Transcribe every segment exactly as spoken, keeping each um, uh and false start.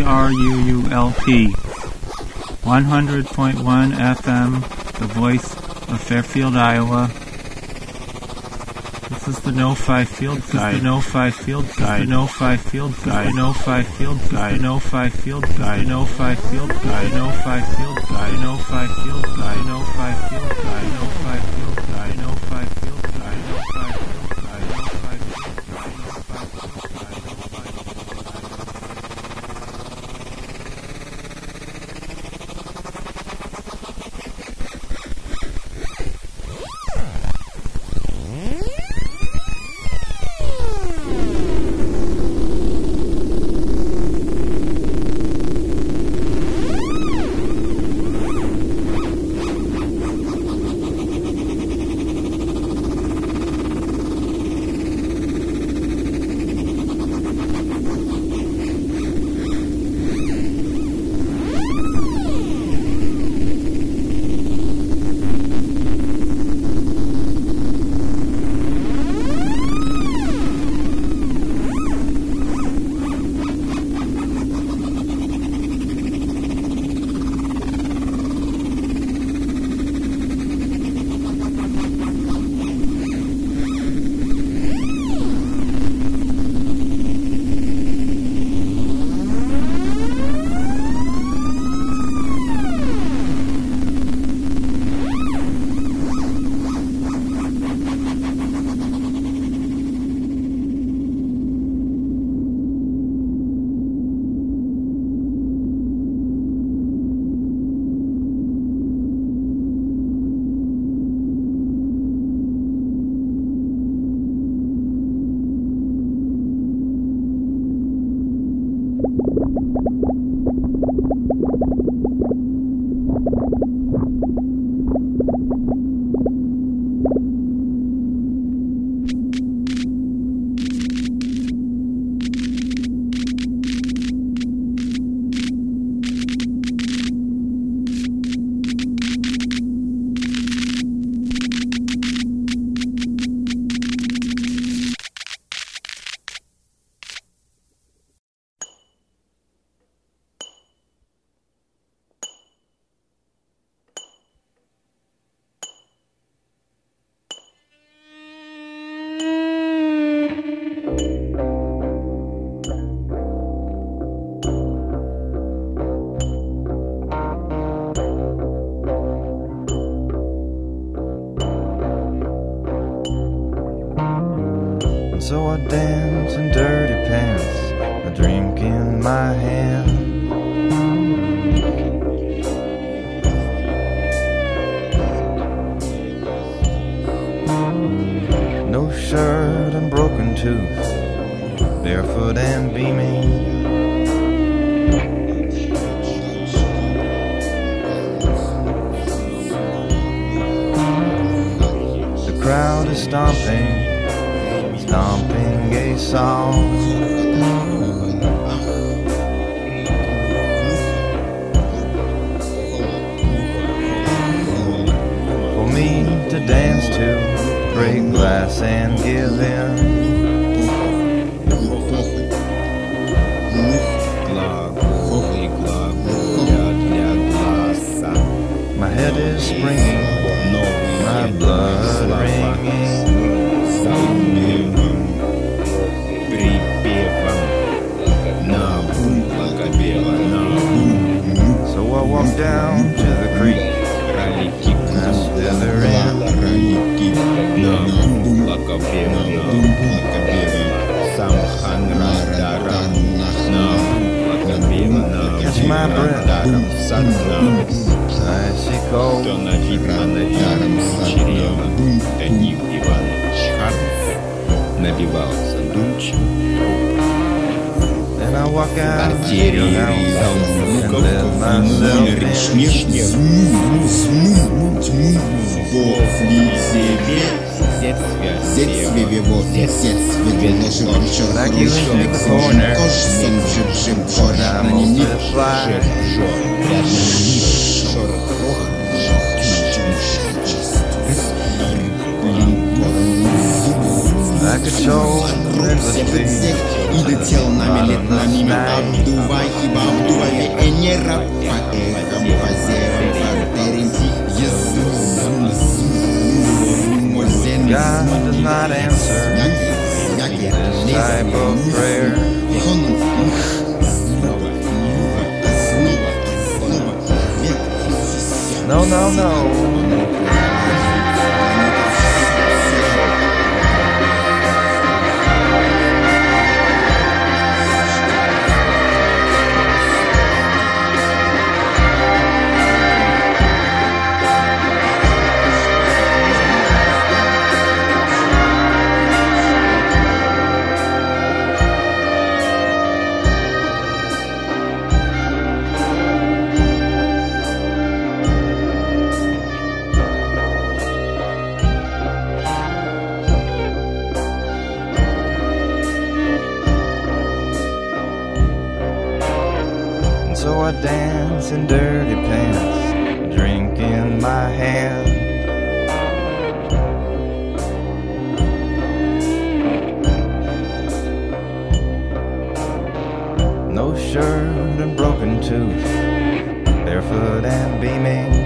R U U L P, one hundred point one F M, the voice of Fairfield, Iowa. This is the No Five Field Guide. The No Five Field Guide. The No Five Field Guide. No Five Field Guide. No Five Field Guide. No Five Field Guide. No Five Field Guide. No Five Field Guide. No Five Field Guide. No Five Field Guide. No Five Field Guide. No Five Field Guide. No Five Field Guide. No Five Field Guide. So I dance in dirty pants, a drink in my hand. No shirt and broken tooth, barefoot and beaming. The crowd is stomping, stomping a song. For me to dance to, break glass and give in. My head is springing, my blood ringing. So I walk down to the creek, I slither in. Catch my breath, I see cold. Then I walk out to your house and let myself like you in the corner, and I'm on the fly. Like И летел нами, лет нами, обдувай, ибо обдувай, и не рапа, эхом по зерам, бактериям, God does not answer this type of prayer. No, no, no. So I dance in dirty pants, drink in my hand. No shirt and broken tooth, barefoot and beaming.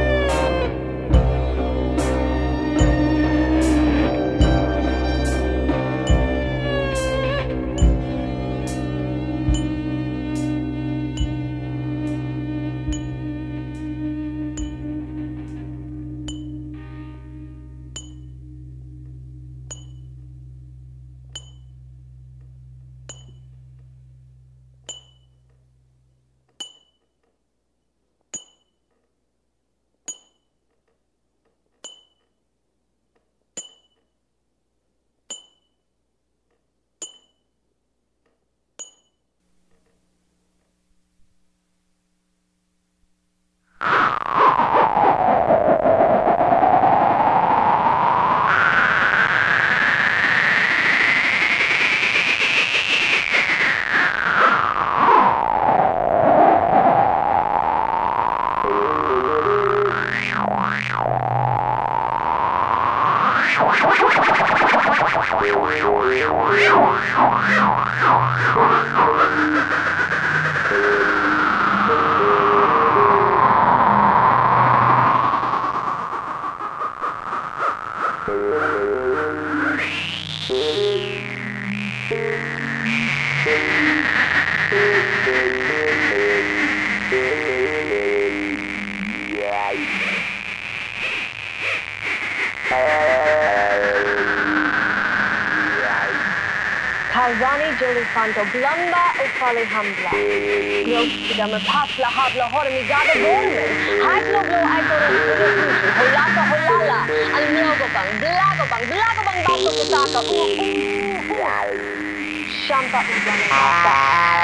Kalvani Jolifanto Blamba och Falihambla. Grossida med Pafla Havla Hormigada Vormen. Haiplo Blo Aikoron Sushi. Holaka Holala. Almiogobang, Blagobang, Blagobang Bato Kutaka. Shampa Ublanata.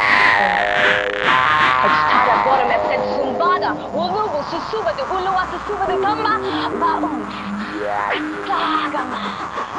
Extada Borme Pet Zumbada. Ulubu Susuba de Ulua Susuba de Tamba. Baum. Sagama.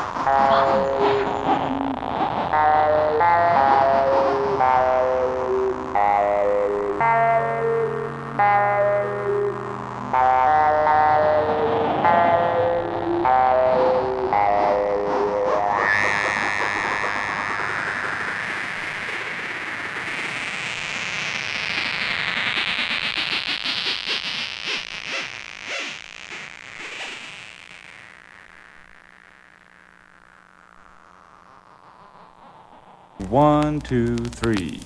One, two, three.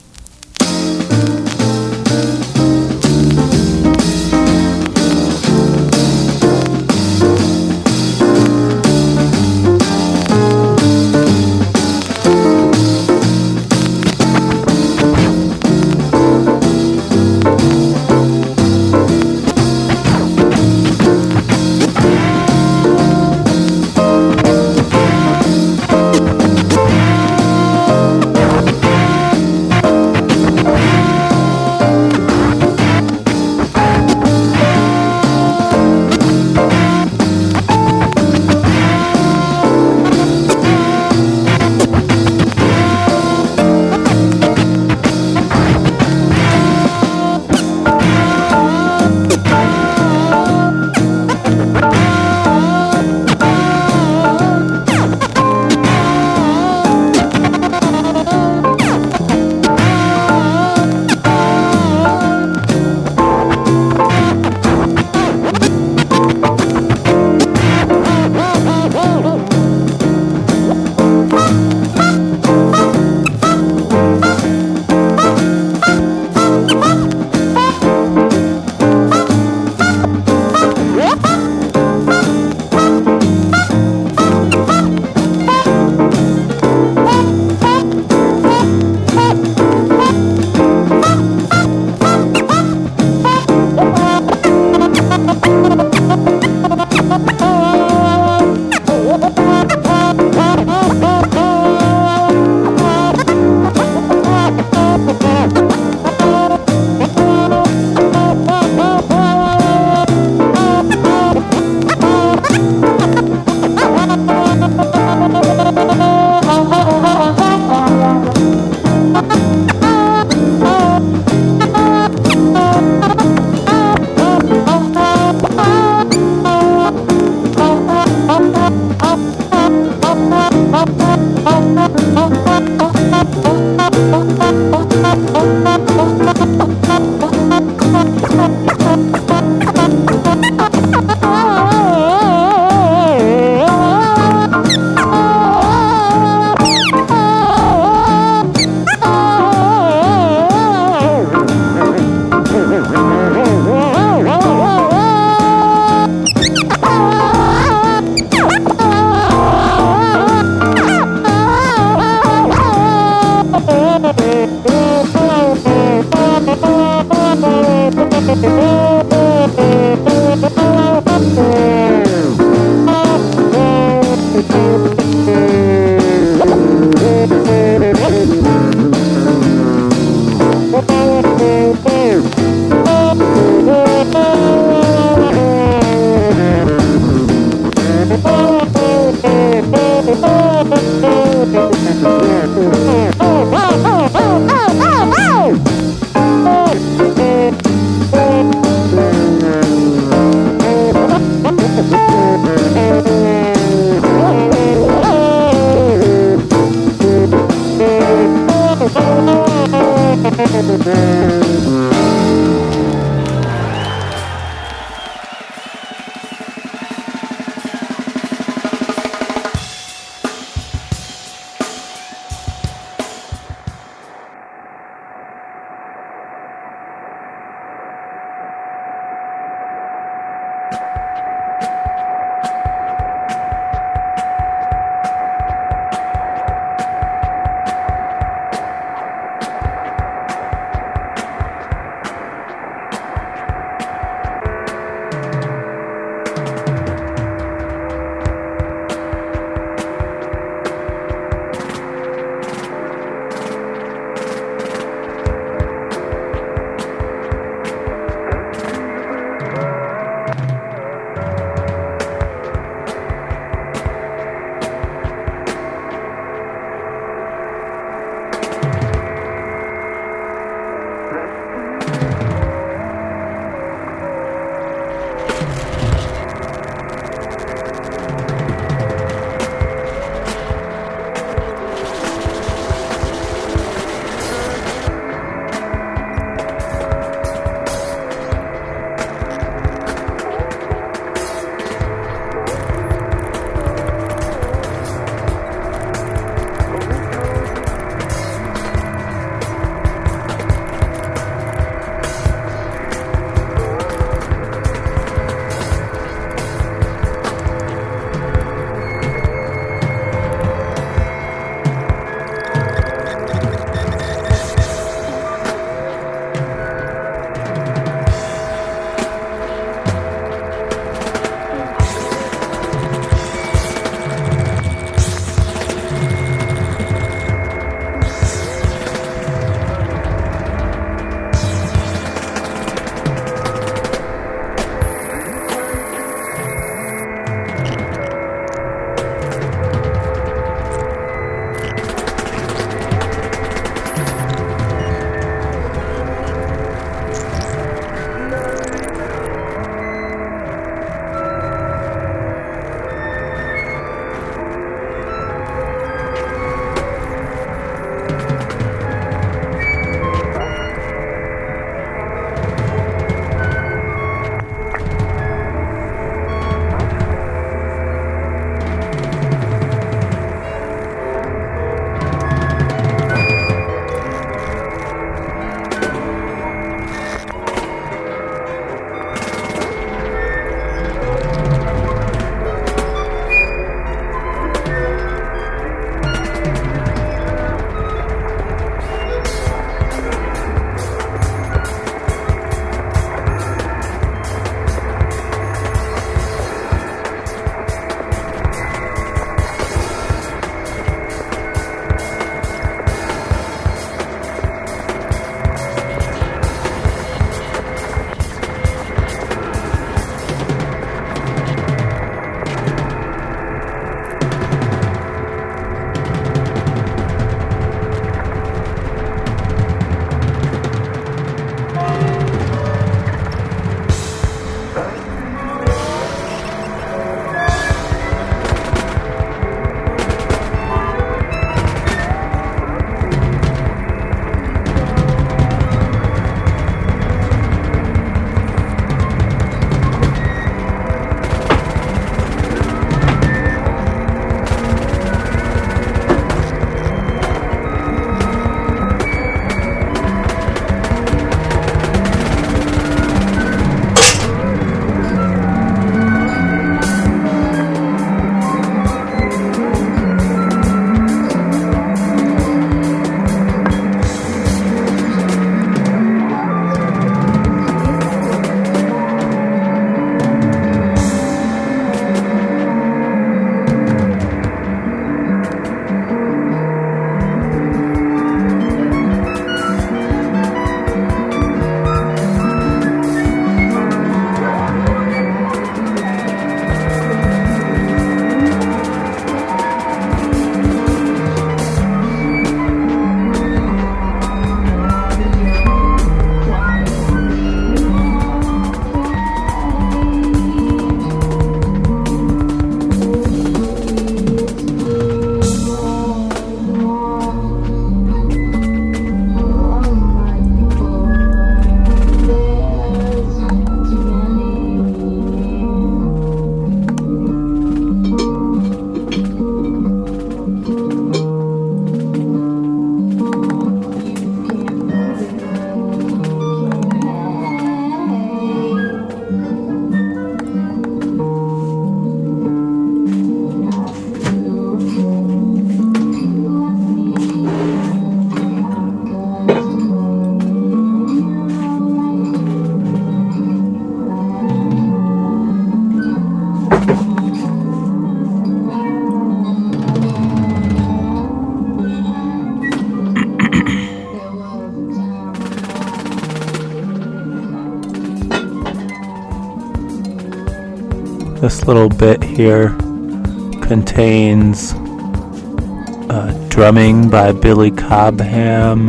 This little bit here contains uh, drumming by Billy Cobham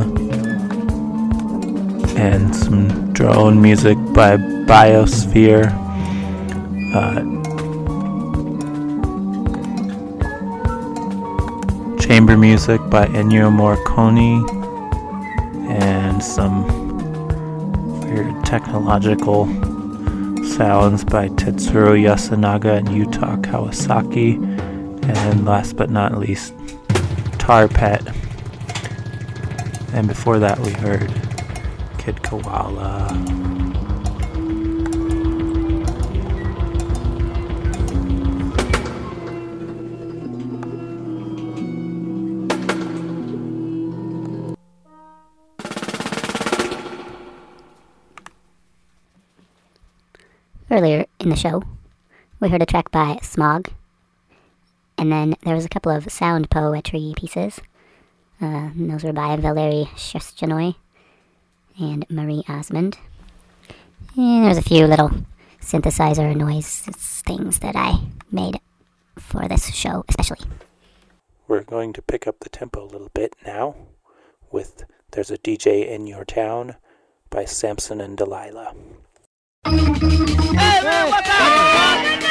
and some drone music by Biosphere. Uh, chamber music by Ennio Morricone, and some weird technological sounds by Tetsuro Yasunaga and Yuta Kawasaki, and last but not least, Tar Pet. And before that we heard Kid Koala. Earlier in the show, we heard a track by Smog, and then there was a couple of sound poetry pieces. Uh, and those were by Valery Shestjanoy and Marie Osmond. And there was a few little synthesizer noise things that I made for this show especially. We're going to pick up the tempo a little bit now with There's a D J in Your Town by Samson and Delilah. Hey, what's up?